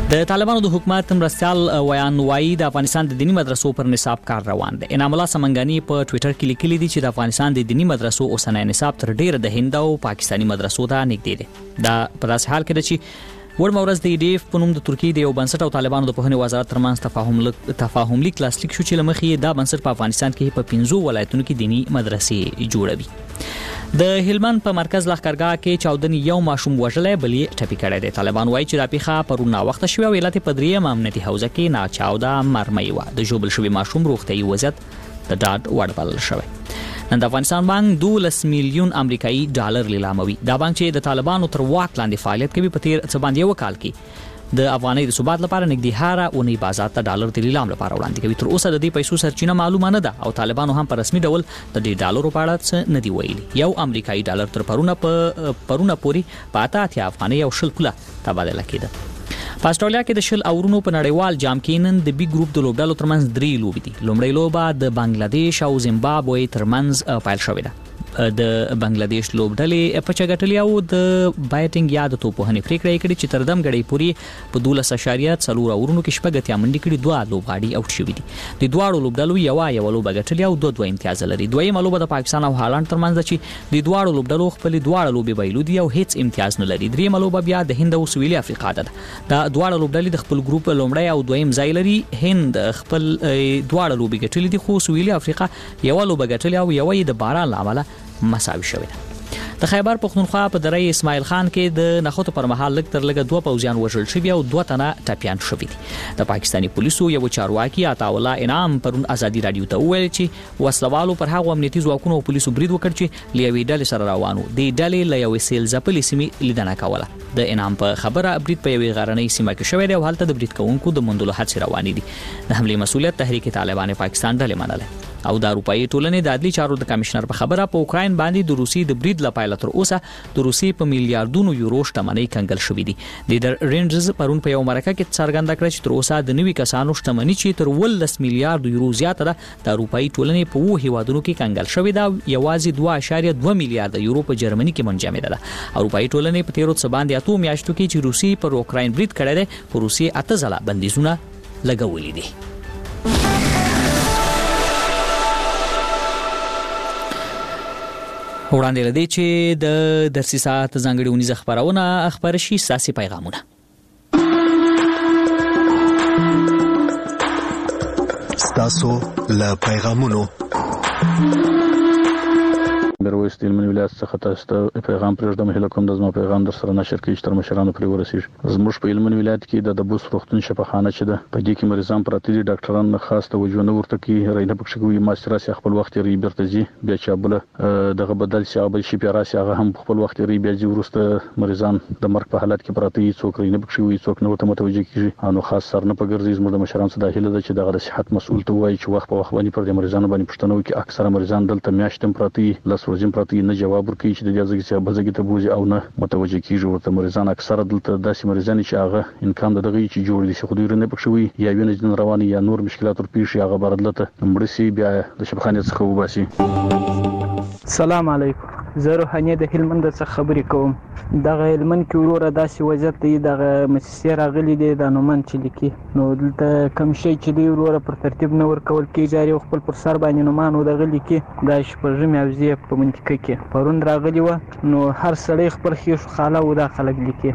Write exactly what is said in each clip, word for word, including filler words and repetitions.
د طالبانو د حکومت مرستيال ویان وایي د افغانستان د دینی مدرسو پر نصاب کار روان دی. انعام الله سمنګانی په ټوئیټر کې لیکلي دي چې د افغانستان د دینی مدرسو اوسنۍ نصاب تر ډیره د هند او پاکستاني مدرسو ته نږدې دی. دا په داسې حال کې ده چې ورمه ورځ د ای ډی اف په نوم د ترکیې د یو بنسټ او طالبانو د پوهنې وزارت ترمنځ تفاهم لیک تفاهم لیک لاسلیک شو چې لمخې دا بنسټ په افغانستان کې په پنځو ولایتونو کې دینی مدرسې جوړوي. د هلمند په مرکز لښکرګاه کې چاودن یو ماشوم وژلې بلې ټپي کړی دی. طالبان وایي چې دا پیښه پرون وخت شوه او ولایت په دریم امنیتي حوزه کې ناچاوده مرمۍ و. د جوبل شوی ماشوم روغتيایي وضعیت د ډاډ وړ بلل شوی. نن د افغانستان بانک دولس میلیون امریکایي ډالر لیلاموي. دا بانک چې د طالبانو تر واک لاندې فعالیت کوي په تیر څه باندې یو کال کې د افغانۍ د ثبات لپاره نږدې هاره اونۍ بازار ته ډالر د لیلام لپاره وړاندې کوي. تر اوسه د دې پیسو سرچینه معلومه نه ده او طالبانو هم په رسمي ډول د دې ډالرو په اړه څه نه دی ویلي. یو امریکایي ډالر تر پرونه په پرونه پوري په اته اتیا افغانۍ او شل پوله تبادله کېده. په استرالیا کې د شل اورونو په نړیوال جام کې نن د بي ګروپ د لوبډالو ترمنځ درې لوبې دي. لومړی لوبه د بنگلاديش او زیمبابوې ترمنځ پیل شوې ده. د بنگلاديش لوبډلې په چګټلي او د بایټینګ یا د توپوهنې پریکړه کړې چې تر دم غړي پوری په دولس اشاریه څلور اورونو کې شپږ اتیا منډي کړي دوه لوبغاړي اوټ شوي دي. د دواړو لوبډلو یو یو لوبه غټلي او دوه دوه امتیاز لري. دویمه لوبه د پاکستان او هالند ترمنځ چې د دواړو لوبډلو خپل دواړو لوبې بایلودي او هیڅ امتیاز نه لري. دریمه لوبه بیا د هند او سویلي افریقا ده. د دواړو لوبډلې د خپل ګروپ لومړی او دویم ځای لري. هند خپل دواړو لوبې غټلي دي خو سویلي افریقا یو لوبه غټلي او یو د باران لامل مساوي شوی ده. د خیبر پختونخوا په درې اسماعیل خان کې د نخوت پر مهال لګ تر لګ دوه پوځیان وژل شوی او دوه تنه ټپيان شوی دي. د پاکستاني پولیسو یو چارواکي عطا الله انعام پرون ازادي رادیو ته وویل چې وسلوالو پر هغه امنیتي ځواکونو او پولیسو برید وکړ چې لیوي ډلې سره روانو. د ډلې له یو سیل ځپلې سیمې لیدنه کوله. د انعام په خبره برید په یوې غرنۍ سیمه کې شوی دی او هلته د برید کوونکو د موندلو هڅې روانې دي. د حمله مسؤلیت تحریک طالبان پاکستان ډلې منله او د اروپאי ټولنې د عدلي چارو د کمشنر په خبره په اوکراین باندې د روسي د برید لپاره تر اوسه د روسي په میلیارډونو یورو شتمنۍ کنګل شوې دي. د رینجز پرون په یو مرکه کې څرګنده کړ چې تر اوسه د نوي کسانو شتمنۍ چې تر ولس میلیارډ یورو زیاته ده د اروپאי ټولنې په وو هیوادونو کې کنګل شوې ده. یوازې دوه اشاریه دوه میلیارډ یورو په جرمني کې منجمده ده. اروپאי ټولنې په تیرو څه باندې اتو میاشتو کې چې روسي پر اوکراین برید کړی دی په روسي اته ځله بندیزونه لګولې دي. وړاندې لدی چې د درسي ساعت ځانګړي ونیزه خبرونه خبر شي ساسي پیغامونه ستاسو له پیغامونو میرویس د هلمند ولایت څخه تاسو ته پیغام پرېږدم. هیله کوم د زما پیغام در سره نشر کړئ چې تر مشرانو پورې ورسیږي. زموږ په هلمند ولایت کې د دبوس روغتون شفاخانه چې ده په دې کې مریضان پراته دي. ډاکټران خاص توجه نه ورته کوي. رینه پکښ کوي ماستراسي خپل وخت ری بیرته ځي بیا چې بل دغه بدل شي او بل شي پیراسي هغه هم خپل وخت ری بیا ځي. ورسته مریضان د مرګ په حالت کې پراته دي. څوک رینه پکښ وي څوک نه ورته متوجه کیږي. نو خاص سر نه پګرځي. زموږ د مشرانو څخه هیله ده چې دغه صحت مسؤل ته وایي چې وخت په وخت باندې پر دې مریضانو باندې پښتنو کې اکثره مریضان دلته میاشتم پراته دي لس ورځې پراته نه جواب ورکړي چې د دې ځکه چې بزګي ته بوزي او نه متوجه کیږي. ورته مریضان اکثره دلته داسې مریضان چې هغه امکان د دغه چې جوړ دي چې خو دوی نه پښوي یا وینې جن رواني یا نور مشکلات ور پیښ هغه بردلته مړسي بیا د شبخانه څخه وباسي. السلام علیکم. زه روحاني د هلمند څخه خبرې کوم. دغه هلمند کې وروره داسې وضعیت دی دغه مؤسسې راغلي دي د نومن چې لیکي نو دلته کوم شی چې دی وروره پر ترتیب نه ورکول کېږي. جاري خپل پر سر باندې نومان او دغه لیکي دا شپږم اوزې په منطقه کې پرون راغلی و نو هر سړی خپل خېښ خاله و دا خلک لیکي.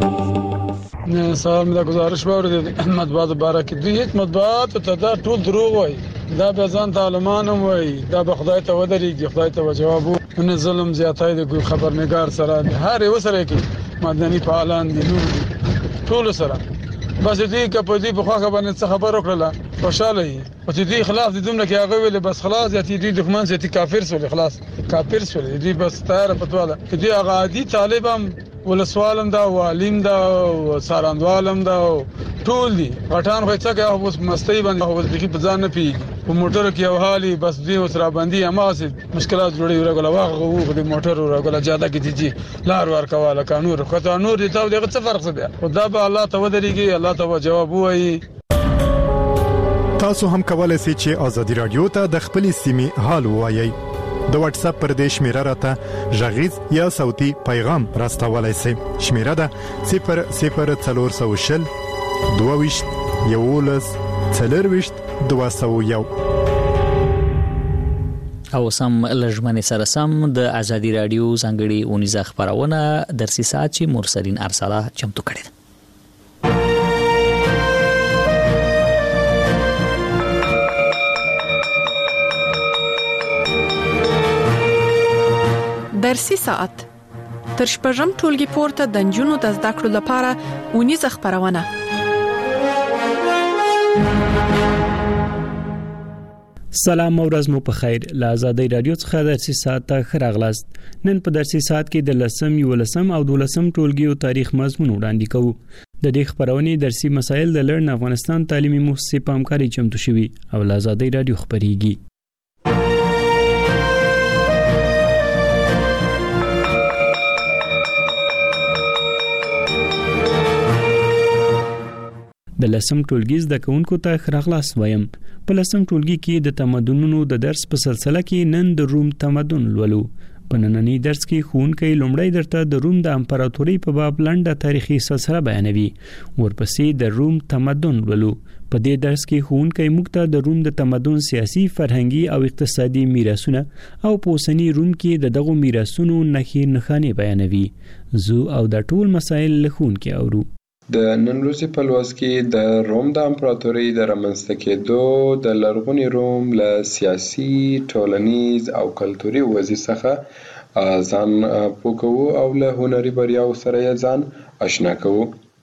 سلام دا گزارش باور دي مطبوعات باره کې دوی هیڅ مطبوعات ته دا ټول دروغ وای. دا به ځان طالبانم وای. دا به خدای ته ودرېږي خدای ته جواب نه ظلم زیاتای د خبرنګار سره هر یو سره کې مدني فعالان دي نور ټول سره بس دې کپدي په خواخه باندې څه خبر وکړه خوشاله وي او دې خلاف دې دومره کې هغه ویل بس خلاص یا دې دښمن چې کافر سول خلاص کافر سول دې بس تیار پتواله دې هغه عادي طالبان ولسوالم دا والیم دا ساراندوالم دا ټول دي غټان خو څه کوي اوس مستی باندې اوس دغه په ځان نه پیږي په موټر کې یو حالي بس دې اوس را باندې اماسه مشکلات جوړي ورغله واغه وو د موټر ورغله جاده کې دي لار ور کواله قانون خو ته نور دي ته دغه څه فرق څه دی خدا به الله ته ودرېږي الله ته جواب وایي. تاسو هم کولای شئ چې ازادي رادیو ته د خپل سیمې حال وایي. د واتس اپ پر دې شمیره راته ژغیز یا صوتي پیغام راستولای شئ. شمیره ده صفر صفر څلور سو شل دوه ویشت یولس څلرویشت دوه سوه یو. او سم لژمنې سره سم د ازادي رادیو ځانګړي اونیزه خبرونه درسي ساعت چې مرسلین ارساله چمتو کړي. درسي ساعت تر شپږم ټولګي پورته د نجونو د زده کړو لپاره اونیزه خبرونه. سلام او ورځ مو په خیر. له ازادي رادیو څخه درسي ساعت ته ښه راغلاست. نن په درسي ساعت کې د لسم یولسم او دولسم ټولګیو تاریخ مضمون وړاندې کوو. د دې خبرونې درسي مسایل د لړن افغانستان تعلیمي مؤسسې په همکاري چمتو شوي او له ازادي رادیو خبريږي. د لسم ټولګي زده کوونکو ته ښه راغلاست وایم. په لسم ټولګي کې د تمدنونو د درس په سلسله کې نن د روم تمدن لولو. په نننی درس کې ښوونکی لومړی درته د روم د امپراتورۍ په باب لنډه تاریخي سلسله بیانوي. ورپسې د روم تمدن لولو. په دې درس کې ښوونکی موږ ته د روم د تمدن سیاسي، فرهنګي او اقتصادي میراثونه او په اوسني روم کې د دغو میراثونو نښې نښانې بیانوي. زه او د ټول مسایل له ښوونکي اورو. د نن ورځې په لوست کې د روم د امپراتورۍ د رامنځته کېدو د لرغوني روم له سیاسي، ټولنیز او کلتوري وضعې څخه ځان پوه کوو او له هنري بریاو سره یې ځان آشنا کوو.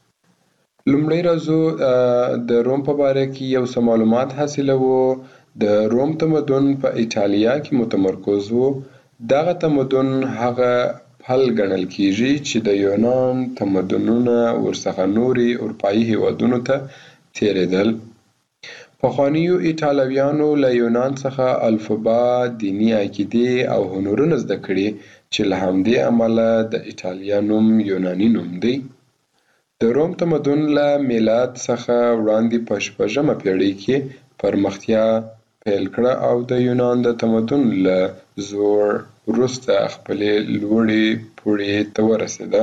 لومړی راځو د روم په باره کې یو څه معلومات حاصلوو. د روم تمدن په ایټالیا کې متمرکز و. دغه تمدن هغه حل ګڼل کیږي چې د یونان تمدنونه ورڅخه نوري اروپایي هیوادونو ته تیریدل. پخوانیو ایټالویانو له یونان څخه الفبا، دینی عقیدې او هنرونه زده کړي چې له همدې امله د ایټالیا نوم یوناني نوم دی. د روم تمدن له میلاد څخه وړاندې په شپږمه پیړۍ کې پرمختیا پیل کړه او د یونان د تمدن له زور وروسته خپلې لوړې پوړۍ ته ورسېده.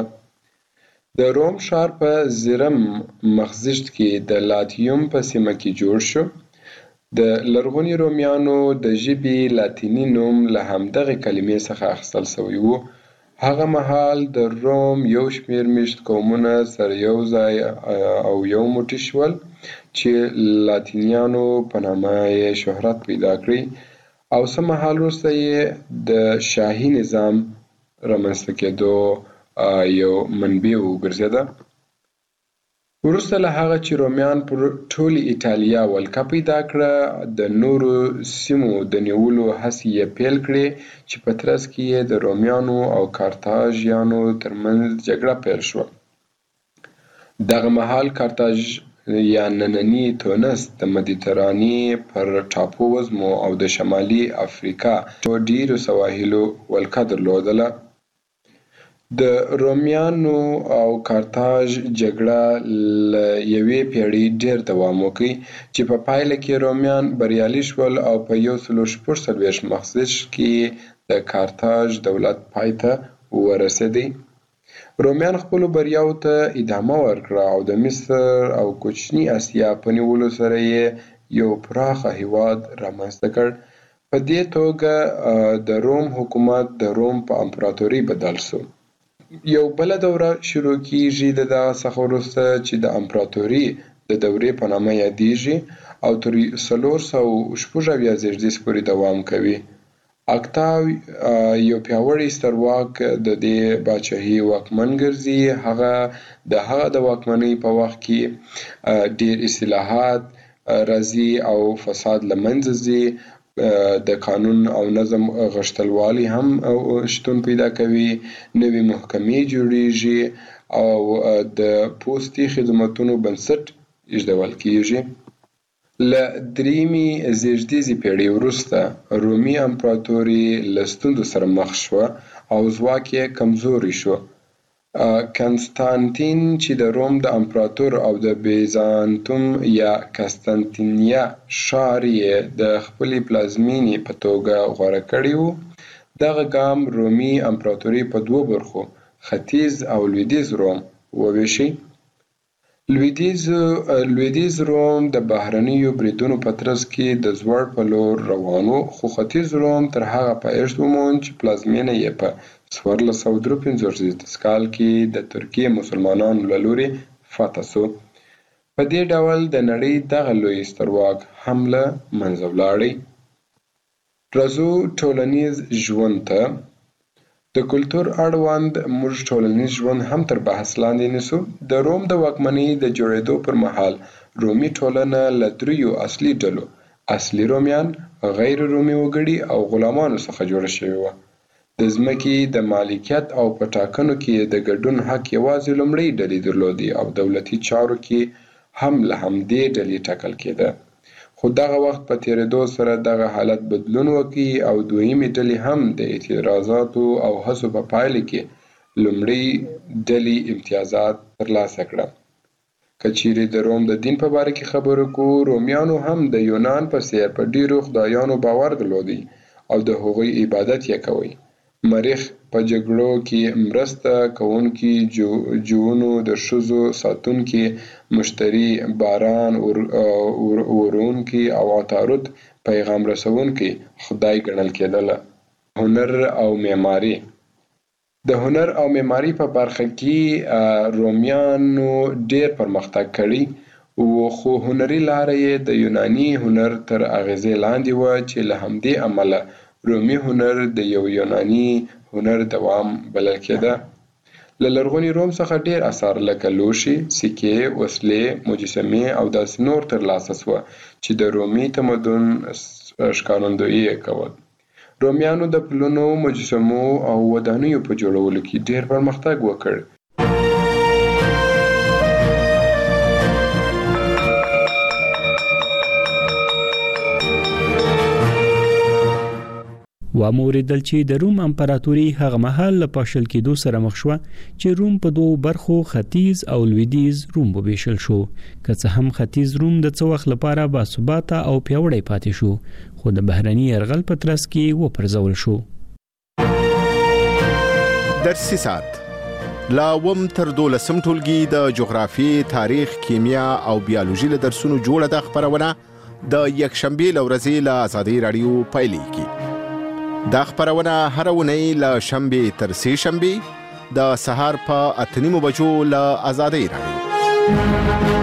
د روم ښار په زرم مخزیشت کې د لاتیوم په سیمه کې جوړ شو. د لرغوني رومیانو د ژبې لاتیني نوم له همدغې کلمې څخه اخیستل شوی و. هغه مهال د روم یو شمېر میشت قومونه سره یو ځای او یو موټی شول چې لاتینیانو په نامه یې شهرت پیدا کړی او څه مهال وروسته یې د شاهي نظام رامنځته کېدو یو منبع وګرځېده. وروسته له هغه چې رومیان پر ټولې ایټالیا ولکه پیدا کړه، د نورو سیمو د نیولو هڅې یې پیل کړې چې په ترڅ کې یې د رومیانو او کارتاژیانو ترمنځ جګړه پیل شوه. دغه مهال کارتاژ یا نننی تونس د مدیترانې پر ټاپو وزمو او د شمالي افریقا ډیرو سواحلو ولکه درلودله. د رومیانو او کارتاژ جګړه له یوې پیړۍ ډیر دوام وکړ چې په پایله کې رومیان بریالي شول او په یو سلو شپږ څلوېښت مخزیشت کې د کارتاژ دولت پای ته ورسېدی. رومیان خپلو بریاو ته ادامه ورکړه او د مصر او کوچني اسیا په نیولو سره یې یو پراخه هیواد رامنځته کړ. په دې توګه د روم حکومت د روم په امپراتورۍ بدل شو. یو بله دوره شروع کیږي د دغه څخه وروسته چې د امپراتورۍ د دورې په نامه یادیږي او تر څلور سوه شپږ اویا زېږدیز پورې دوام کوي. اکتاو یو پیاوړی سترواک د دې پاچاهۍ واکمن ګرځي. هغه د هغه د واکمنۍ په وخت کې ډیر اصلاحات راځي او فساد له منځه ځي. د قانون او نظم غښتلوالی هم شتون پیدا کوي. نوې محکمې جوړیږي او د پوستي خدمتونو بنسټ ایښودل کیږي. له دریمې زېږدیزې پیړۍ وروسته رومي امپراتوري له ستونزو سره مخ شوه او ځواک یې کمزوری شو. کنستانتین چې د روم د امپراتور او د بیزانتوم یا کستنتینیا ښار یې د خپلې پلازمینې په توګه غوره کړی و. دغه ګام رومي امپراتوري په دوو برخو، ختیځ او لویدیځ روم، وویشي. لویدیز لویدیز روم د بهرنیو بریدونو په ترڅ کې د زوړ په لور روانو، خو ختیځ روم تر هغه پایښت وموند چې پلازمینه یې په څوارلس سوه درې پنځوس کال کې د ترکیې مسلمانانو له لوري فتح سو. په دې ډول د نړۍ دغه لوی سترواک هم له منځه ولاړی. راځو ټولنیز ژوند ته. د کلتور اړوند موږ ټولنیز ژوند هم تر بحث لاندې نیسو. د روم د واکمنۍ د جوړېدو پر مهال رومي ټولنه له دریو اصلي ډلو، اصلي رومیان، غیر رومي وګړي او غلامانو څخه جوړه شوې وه. د ځمکې د مالکیت او په ټاکنو کې د ګډون حق یوازې لومړۍ ډلې درلودې او دولتي چارو کې هم له همدې ډلې ټاکل کېده. خو دغه وخت په تیریدو سره دغه حالت بدلون وکړي او دویمې ډلې هم د اعتراضاتو او هڅو په پایله کې لومړۍ ډلې امتیازات ترلاسه کړه. که چیرې د روم د دین په باره کې خبرې کوو، رومیانو هم د یونان په څېر په ډیرو خدایانو باور درلودی او د هغوی عبادت یې کوي. مریخ په جګړو کې مرسته کوونکي، جوونو د ښځو ساتونکي، مشتري باران ورونکي او عطارد پیغام رسونکي خدای ګڼل کېدله. هنر او معماري. د هنر او معماري په برخه کې رومیانو ډیر پرمختګ کړی و، خو هنري لاره یې د یوناني هنر تر اغیزې لاندې وه چې له همدې امله رومي هنر د یو یوناني هنر دوام بلل کېده. له لرغوني روم څخه ډیر اثار لکه لوښي، سکې، وسلې، مجسمې او داسې نور ترلاسه سوه چې د رومي تمدن ښکارندویي یې کول. رومیانو د پلونو، مجسمو او ودانیو په جوړولو کې ډیر پرمختګ وکړ. و موریدل چې د روم امپراتوري هغه مهال له پاشل کېدو سره مخ شوه چې روم په دوه برخو ختیځ او لویدیځ روم وبېشل شو. که څه هم ختیځ روم د څه وخت لپاره باثباته او پیاوړی پاتې شو، خو د بهرني یرغل په ترڅ کې وپرځول شو. درسي ساعت لا وم تر دولسم ټولګي د جغرافیې، تاریخ، کیمیا او بیولوژي له درسونو جوړه د خبرونه د یکشنبې له ورځې له آزادۍ راډیو پیلېږي. دا خبرونه هر اونۍ له شنبې تر سې شنبې د سهار په اته نیمو بجو له آزادۍ راډیو.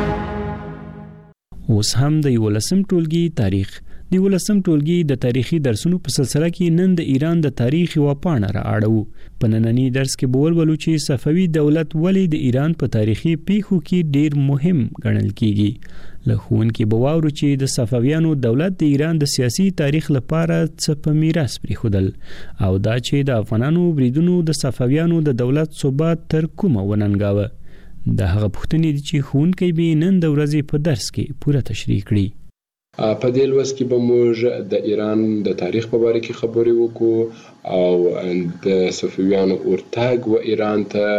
اوس هم د یولسم ټولګي تاریخ. د یولسم ټولګي د تاریخي درسونو په سلسله کې نن د ایران د تاریخ یوه پاڼه را اړوو. په ننني درس کې به ولولو چې صفوي دولت ولې د ایران په تاریخي پیښو کې ډیر مهم ګڼل کیږي. له ښوونکي به واورو چې د صفویانو دولت د ایران د سیاسي تاریخ لپاره څه په میراث پرېښودل او دا چې د افغانانو بریدونو د صفویانو د دولت ثبات تر کومه وننګاوه. دا هغه پوښتنې دي چې ښوونکی به نن د ورځې په درس کې پوره تشریح کړي. په دې لوست کې به موږ د ایران د تاریخ په باره کې خبرې وکړو او د صفویانو ورتګ و ایران ته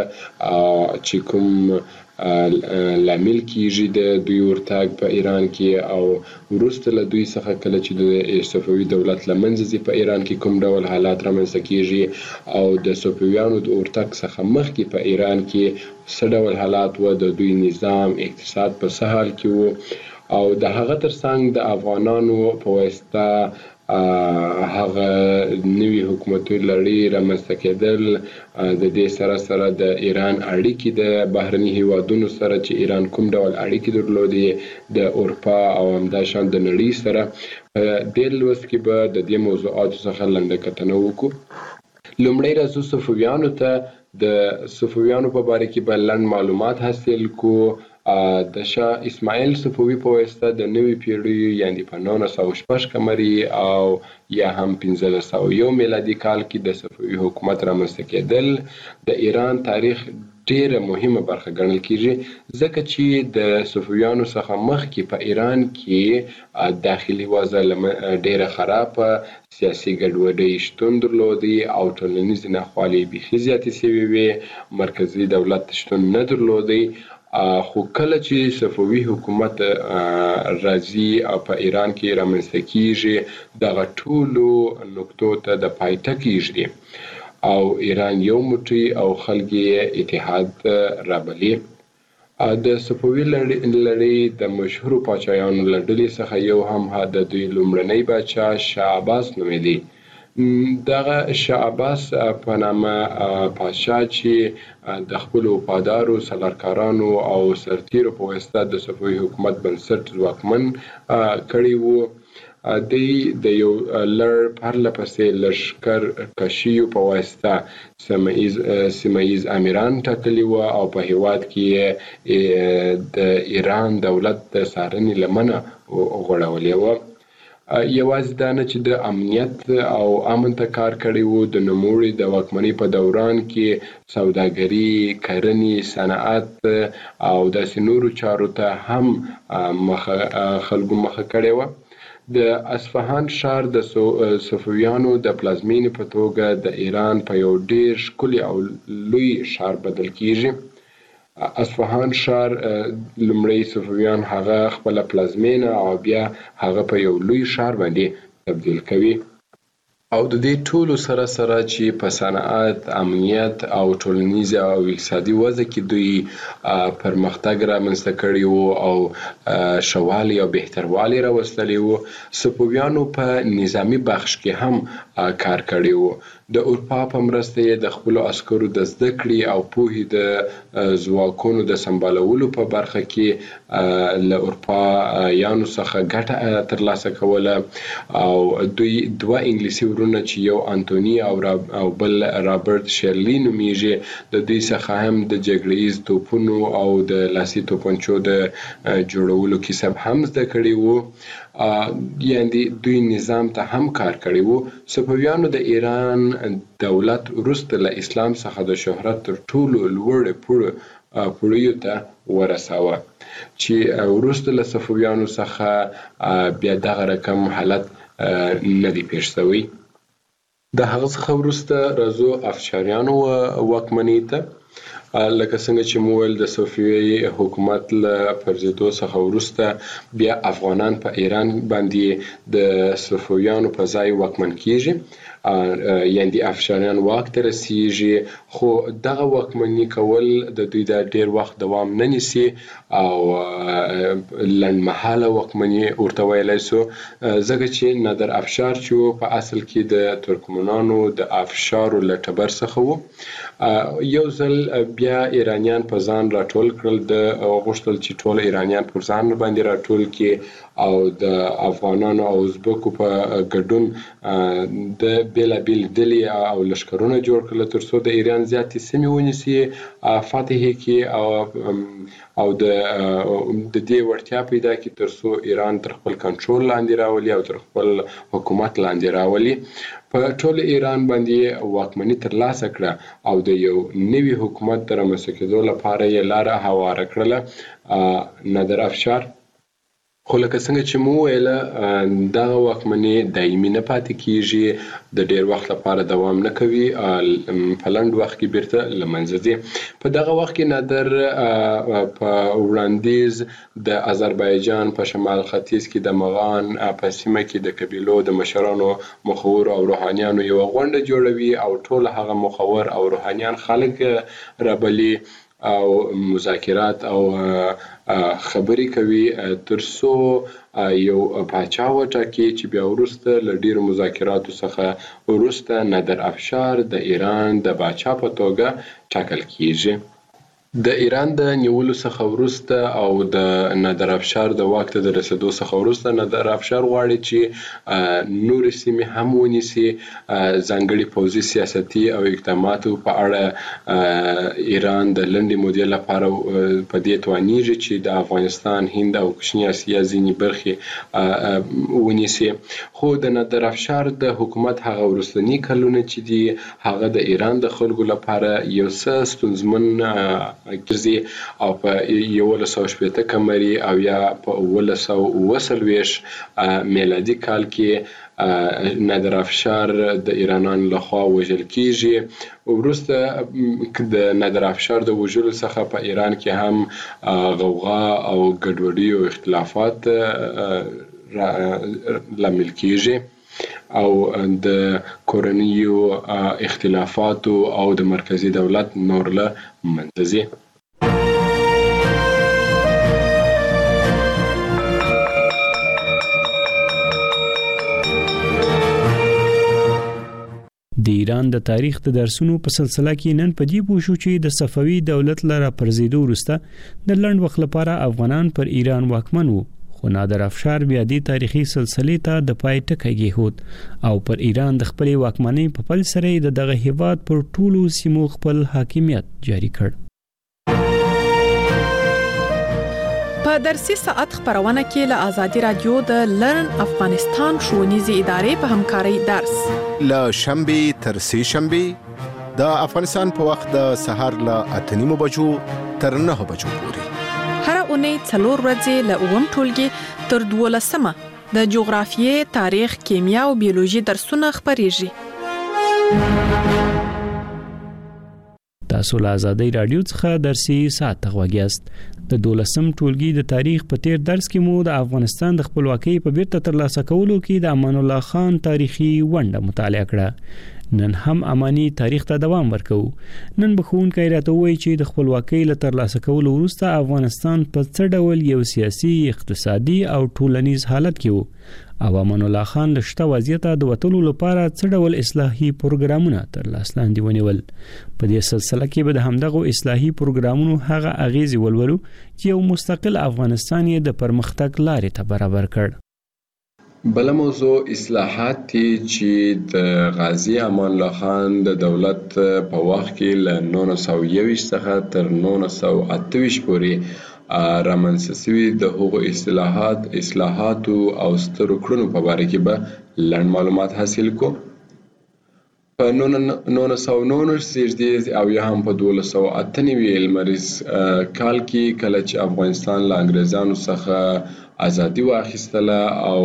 چې کوم لامل کیږي د دوی ورتګ په ایران کې او وروسته له دوی څخه کله چې د صفوي دولت له منځه ځي په ایران کې کوم ډول حالات رامنځته کیږي او د صفویانو د ورتګ څخه مخکې په ایران کې څه ډول حالات و، د دوی نظام، اقتصاد په څه حال کې و او د هغه ترڅنګ د افغانانو په واسطه هغه نوي حکومتي لړۍ رامنځته کېدل، د دې سره سره د ایران اړیکې د بهرني هیوادونو سره چې ایران کوم ډول اړیکې درلودې د اروپا او همداشان د نړۍ سره. په دې لوست کې به د دې موضوعاتو څخه لنډه کتنه وکړو. لومړی راځو صفویانو ته. د صفویانو په باره کې به لنډ معلومات حاصل کو. د شاه اسماعیل صفوي په واسطه د نوې پیړۍ یعنې په نولس سوه شپږ قمري او یا هم پنځلس سوه یو میلادي کال کې د صفوي حکومت رامنځته کېدل د ایران تاریخ ډیره مهمه برخه ګڼل کیږي، ځکه چې د صفویانو څخه مخکې په ایران کې داخلي وضع ډیره خرابه، سیاسي ګډوډۍ شتون درلودی او ټولنیزې ناخوالې بیخي زیاتې سوې وې، مرکزي دولت شتون نه درلودی. خو کله چې صفوي حکومت راځي او په ایران کې رامنځته کیږي دغه ټولو نقطو ته د پای ټکی ږدي او ایران یو موټی او خلک یې اتحاد رابلي. د صفوي لړۍ د مشهورو پاچایانو له ډلې څخه یو هم د دوی لومړنی پاچا شاه عباس نومیده. دغه شاه عباس په نامه پاچا چې د خپل وفادارو سالارکارانو او سرتیرو په واسطه د صفوي حکومت بنسټ ځواکمن کړی وو، دی د یو لړ پرله پسې لښکر کشیو په واسطه سیمه ییز امیران ټاکلي وو او په هیواد کې د ایران دولت د څارنې لمنه غوړولې وه. یوازې دا نه چې د امنیت او امن ته کار کړی وو، د نوموړي د واکمنۍ په دوران کې سوداګري، کرنې، صنعت او داسې نورو چارو ته هم خلکو مخه کړې وه. د اصفهان ښار د صفویانو د پلازمینې په توګه د ایران په یو ډیر ښکلي او لوی ښار بدل کیږي. اصفهان ښار لومړی صفویان هغه خپله پلازمینه او بیا هغه په یو لوی ښار باندې تبدیل کوي او د دې ټولو سره سره چې په صنعت، امنیت او ټولنیز او اقتصادي وضع کې دوی پرمختګ رامنځته کړی وو او ښهوالی او بهتروالی راوستلی وو، صفویانو په نظامي بخش کې هم کار کړی وو. د اروپا په مرسته یې د خپلو عسکرو د زده کړې او پوهې د ځواکونو د سمبالولو په برخه کې له اروپایانو څخه ګټه ترلاسه کوله او دوی دوه انګلیسي ورونه چې یو انتوني او بل رابرټ شیرلي نومیږي، د دوی څخه هم د جګړه ییز توپونو او د لاسي توپنچو د جوړولو کسب هم زده کړی وو. یعنې دوی نظام ته هم کار کړی وو. صفویانو د ایران دولت وروسته له اسلام څخه د شهرت تر ټولو لوړې پوړیو ته ورساوه چې وروسته له صفویانو څخه بیا دغه رقم حالت نه دی پیښ شوی. د هغه څخه وروسته راځو افشاریانو واکمنۍ ته. لکه څنګه چې مو ویل د صفوي حکومت له پرځېدو څخه وروسته بیا افغانان په ایران باندې د صفویانو په ځای واکمن کیږي، یعنې د افشاریان واک ته رسیږي. خو دغه واکمني کول د دوی د ډیر وخت دوام نه نیسي او لنډمهاله واکمني ورته ویلی سو، ځکه چې نادر افشار چې په اصل کې د ترکمنانو د افشارو له ټبر څخه وو. یو ځل بیا ایرانیان په ځان راټول کړل، د غوښتل چې ټول ایرانیان پر ځان باندې راټول کړي او د افغانانو او ازبکو په ګډون د بیلابیل ډلې او لښکرونه جوړ کړل ترڅو د ایران زیاتې سیمې ونیسي، فتح یې کړي او د دې وړتیا پیدا کړي ترڅو ایران تر خپل کنټرول لاندې راولي او تر خپل حکومت لاندې راولي. په ټول ایران باندې واکمني ترلاسه کړه او د یو نوي حکومت د رامنځته کېدو لپاره یې لاره هواره کړله نادر افشار. خو لکه څنګه چې مو ویله دغه واکمني دایمي نه پاتې کیږي، د ډیر وخت لپاره دوام نه کوي، په لنډ وخت کې بیرته له منځه ځي. په دغه وخت کې نادر په وړاندیز د آذربایجان په شمال ختیځ کې د مغان په سیمه کې د قبیلو د مشرانو، مخورو او روحانیانو یوه غونډه جوړوي او ټول هغه مخور او روحانیان خلک رابلي او مذاکرات او خبرې کوي ترڅو یو پاچا وټاکي چې بیا وروسته له ډیرو مذاکراتو څخه وروسته نادر افشار د ایران د پاچا په توګه ټاکل کیږي. د ایران د نیولو څخه وروسته او د نادر افشار د واک ته د رسیدو څخه وروسته نادر افشار غواړي چې نورې سیمې هم ونیسي. ځانګړي پوځي سیاستي او اقداماتو په اړه ایران د لنډې مودې لپاره په دې توانیږي چې د افغانستان، هند او کوچنۍ اسیا ځینې برخې ونیسي. خو د نادر افشار د حکومت هغه وروستني کلونه چې دي هغه د ایران د خلکو لپاره یو څه ستونزمن ګرځي او په یولس سوه شپېته قمري او یا په اوولس سوه اوه څلوېښت میلادي کال کې نادر افشار د ایرانیانو لخوا وژل کیږي. وروسته د نادر افشار د وژلو څخه په ایران کې هم غوغا او ګډوډي او اختلافات لامل کیږي او د کورنیو اختلافاتو او د مرکزی دولت نور له منځه ځي. افغانستان د تاریخ د درسونو په سلسله کې نن په دې پوه شو چې د صفوي دولت لپاره پرځېدو وروسته د لنډ وخت لپاره افغانان پر ایران واکمن وو، خو نادر افشار بیا دې تاریخي سلسلې ته د پای ټکی کېښود او پر ایران د خپلې واکمنۍ په پل سره د دغه هیواد پر ټولو سیمو خپل حاکمیت جاری کړ. په درسي ساعت خبرونه کې له آزادي رادیو د لرن افغانستان ښوونیزې ادارې په همکارۍ درس له شنبې تر سې شنبې د افغانستان په وخت د سهار له اته نیمو بجو تر نهه بجو پورې هر اونۍ څلور ورځې له اووم ټولګي تر دولسمه د جغرافیې، تاریخ، کیمیا او بیولوژي درسونه خبرېږي. تاسو له آزادۍ رادیو څخه درسي ساعت غوږیاست. د دولسم ټولګي د تاریخ په تیر درس کې مو د افغانستان د خپلواکۍ په بیرته ترلاسه کولو کې د امان الله خان تاریخي ونډه مطالعه کړه. نن هم اماني تاریخ ته دوام ورکو. نن بخښونکی راته وایي چې د خپلواکۍ له ترلاسه کولو وروسته افغانستان په څه ډول یو سیاسي، اقتصادي او ټولنیز حالت کې وو او امان الله خان له شته وضعیته د وتلو لپاره څه ډول اصلاحي پروګرامونه تر لاس لاندې ونیول. په دې سلسله کې به د همدغو اصلاحي پروګرامونو هغه اغیزې ولولو چې یو مستقل افغانستان یې د پرمختګ لارې ته برابر کړ. بل موضوع اصلاحات دي چې د غازی امان الله خان د دولت په وخت کې له نولس سوه یوویشت څخه تر نولس سوه اته ویشت پورې رامنځته شوي د هغو اصلاحات اصلاحاتو او سترو کړنو په باره کې به لنډ معلومات حاصل کو. په نولس سوه نولس زیږدي او یا هم په دولس سوه اته نوي لمریز کال کې کله چې افغانستان له انګریزانو څخه ازادي واخیستله او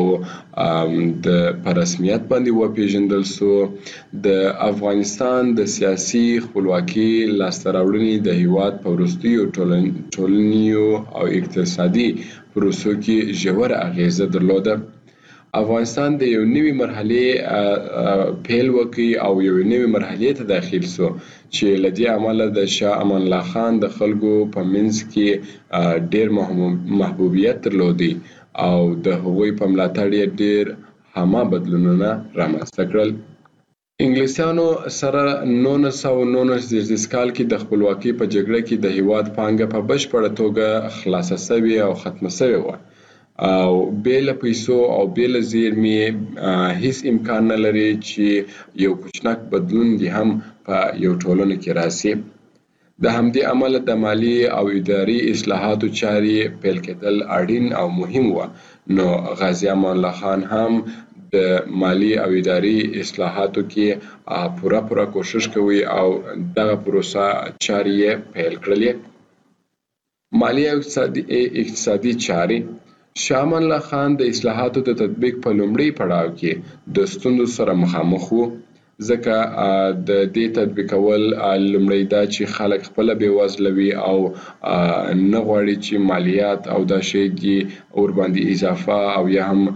د په رسمیت باندې وپیژندل سو، د افغانستان د سیاسي خپلواکۍ لاسته راوړنې د هیواد په وروستیو ټولنیزو او اقتصادي پروسو کې ژوره اغیزه درلوده. افغانستان د یو نوي مرحلې پیل وکړ او یو نوي مرحلې ته داخل سو چې له دې امله د شاه امان الله خان د خلکو په منځ کې ډېر محبوبیت درلودي او د هغوی په ملاتړ یې ډېر هامه بدلونونه رامنځته کړل. انګلیسانو سره نولس سوه نولس زیږدیز کال کې د خپلواکۍ په جګړه کې د هیواد پانګه په بشپړه توګه خلاصه سوې او ختمه سوې وه او بیل پیسو او بیل زیرمې هیڅ امکان نه لري چې یو کوچنک بدلون دی هم په یو ټولنه کې راسي. د همدې امله د مالی او اداري اصلاحاتو چارې پیل کېدل اړین او مهم و. نو غازی امان الله خان هم د مالی او اداري اصلاحاتو کې پوره پوره کوشش کوي او دغه پروسه چارې پیل کړلې. مالی او اقتصادي چارې شاه امان الله خان د اصلاحاتو د تطبیق په لومړي پړاو کې د ستونزو سره مخامخ وو، ځکه د دې تطبیقول لومړی دا چې خلک خپل بېوزله وي او نه غواړي چې مالیات او دا شی دي ور باندې اضافه او یا هم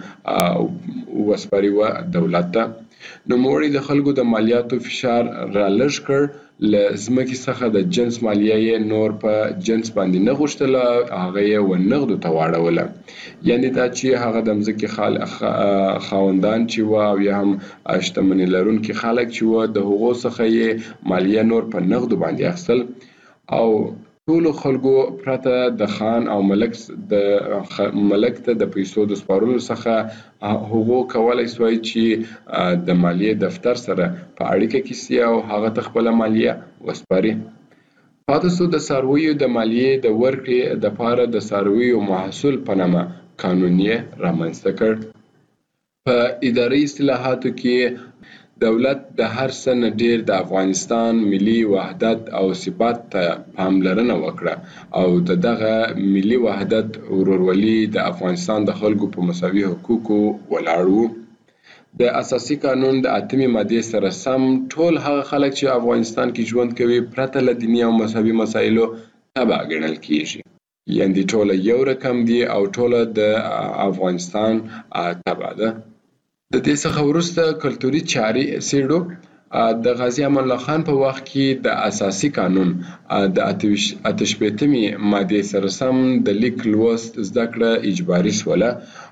وسپاري و دولت ته. نوموړي د خلکو د مالیاتو فشار را لږ کړ، له ځمکې څخه د جنس مالیه یې نور په جنس باندې نه غوښتله، هغه یې ونغدو ته واړوله. یعنې دا چې هغه د ځمکې خاوندان چې وه او یا هم شتمني لرونکي خلک چې وه د هغو څخه یې مالیه نور په نغدو باندې اخیستل او ټولو خلکو پرته د خان او ملک د ملک ته د پیسو د سپارلو څخه هغو کولای سوای چې د مالیې دفتر سره په اړیکه کې سي او هغه ته خپله مالیه وسپاري. پاتې سو د څارویو د مالیې د ورکړې دپاره د څارویو محصول په نامه قانون یې رامنځته کړ. په اداري اصلاحاتو کې دولت د هر څه نه ډیر د افغانستان ملي وحدت او ثبات ته پاملرنه وکړه او د دغه ملي وحدت ورورولي د افغانستان د خلکو په مساوي حقوقو ولاړ وو. د اساسي قانون د اتمې مادې سره سم ټول هغه خلک چې افغانستان کې ژوند کوي پرته له دیني او مذهبي مسایلو تبع ګڼل کیږي، یعنې ټوله یو رقم دي او ټوله د افغانستان تبع ده. د دې څخه وروسته کلتوري چارې څېړو. د غازی امان الله خان په وخت کې د اساسي قانون د اته شپېتمې مادې سره سم د لیک لوست زده کړه اجباري شوله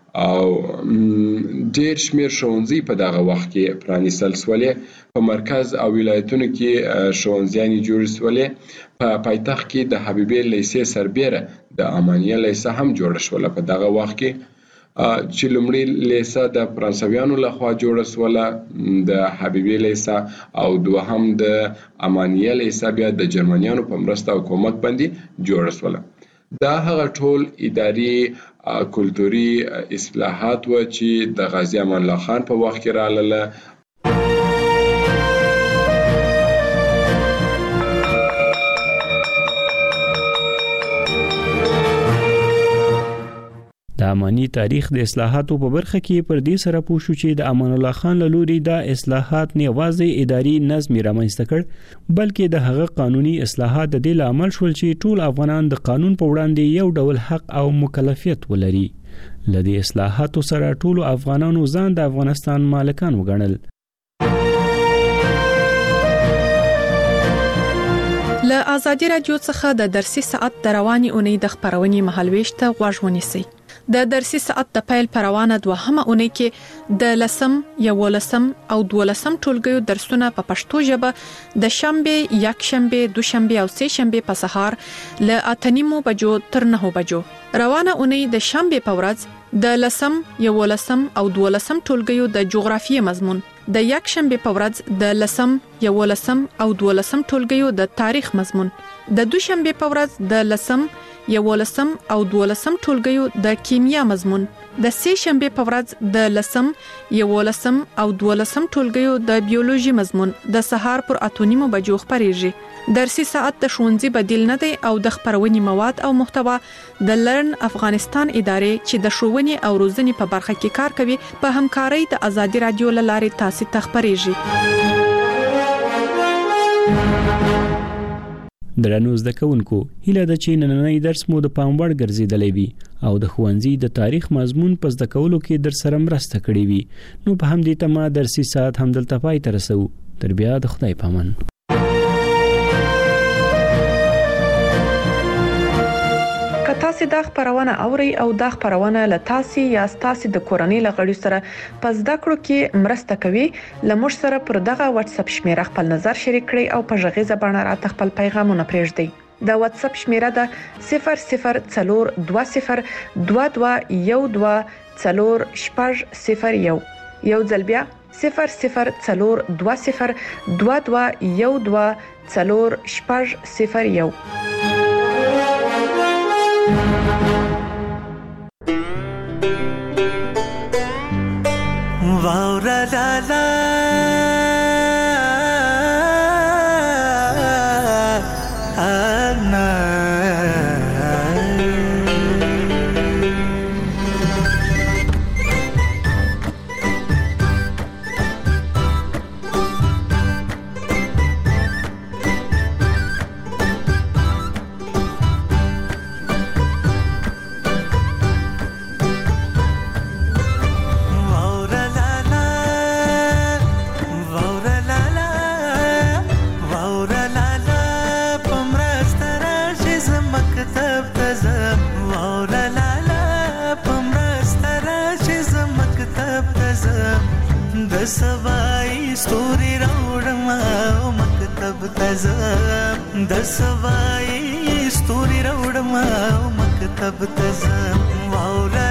او ډیر شمیر ښوونځي په دغه وخت کې پرانیستل سولې. په مرکز او ولایتونو کې ښوونځیانې جوړ سولې. په پایتخت کې د حبیبي لیسې سربیره د امانیه لیسه هم جوړه شوله په دغه وخت کې، چې لومړی لیسه د فرانسویانو لخوا جوړه سوله د حبیبي لیسه، او دوهم د امانیه لیسه بیا د جرمنیانو په مرسته او کومک باندې جوړه سوله. دا هغه ټول اداري کلتوري اصلاحات و چې د غازی امان الله خان په وخت کې راغله. د امانی تاریخ د اصلاحاتو په برخه کې پر دې سره پوه شو چې د امان الله خان له لوري د اصلاحات نه یوازې اداري نظم رامنځته کړ، بلکې د هغه قانوني اصلاحات د دې لامل شول چې ټول افغانان د قانون په وړاندې یو ډول حق او مکلفیت ولري. لدې اصلاحاتو سره ټول افغانانو ځان د افغانستان مالکان وګڼل. له آزادي رادیو څخه د درسي ساعت د رواني اونۍ د خبرونې مهالويش ته غوږ ونیسئ. د درسي ساعت د پیل پروانه دوهمه اونۍ کې د لسم، یولسم او دولسم ټولګیو درسونه په پښتو ژبه د شنبه، یک شنبه، دوشنبه او سه شنبه په سهار ل اتنیمو بجو تر نه بجو. روانه اونۍ د شنبه په ورځ د لسم، یولسم او دولسم ټولګیو د جغرافیې مضمون، د یک شنبه په ورځ د لسم، یولسم او دولسم ټولګیو د تاریخ مضمون، د دوشنبه په ورځ د لسم، یولسم او دولسم ټولګیو د کیمیا مضمون، د سه شنبه په ورځ د لسم، یولسم او دولسم ټولګیو د بیولوژي مضمون د سهار پر اتونیمو بجو خبرېږي. درسي ساعت د ښوونځي بدیل نه دی او د خبرونې مواد او محتوا د لرن افغانستان ادارې چې د ښوونې او روزنې په برخه کې کار کوي په همکارۍ د آزادي رادیو له لارې تاسو ته خبرېږي. درنو زده کوونکو، هیله ده چې نننی درس مو د پام وړ ګرځیدلی وي او د ښوونځي د تاریخ مضمون په زده کولو کې در سره مرسته کړې وي. نو په همدې تمه درسي ساعت هم دلته پای ته رسو. تر بیا د خدای پامان. تاسو دا خبرونه اوري او دا خبرونه له تاسو یا تاسو د کورنۍ لغړی سره پس دا کړو کې مرسته کوي. لمر سره پر دغه واتس اپ شمیره خپل نظر شریک کړئ او په ژغې زبانه راته خپل پیغامونه پرېږدئ. دا واتس اپ شمیره ده صفر صفر څلور دوه صفر دوه دوه یو دوه څلور شپږ صفر یو. یو ځل بیا صفر صفر څلور دوه صفر دوه دوه یو دوه څلور شپږ صفر یو. واورا لا لا انا سوای ستوري راوړم او مکتب ته ځم، د سوای ستوري راوړم او مکتب ته ځم. واوره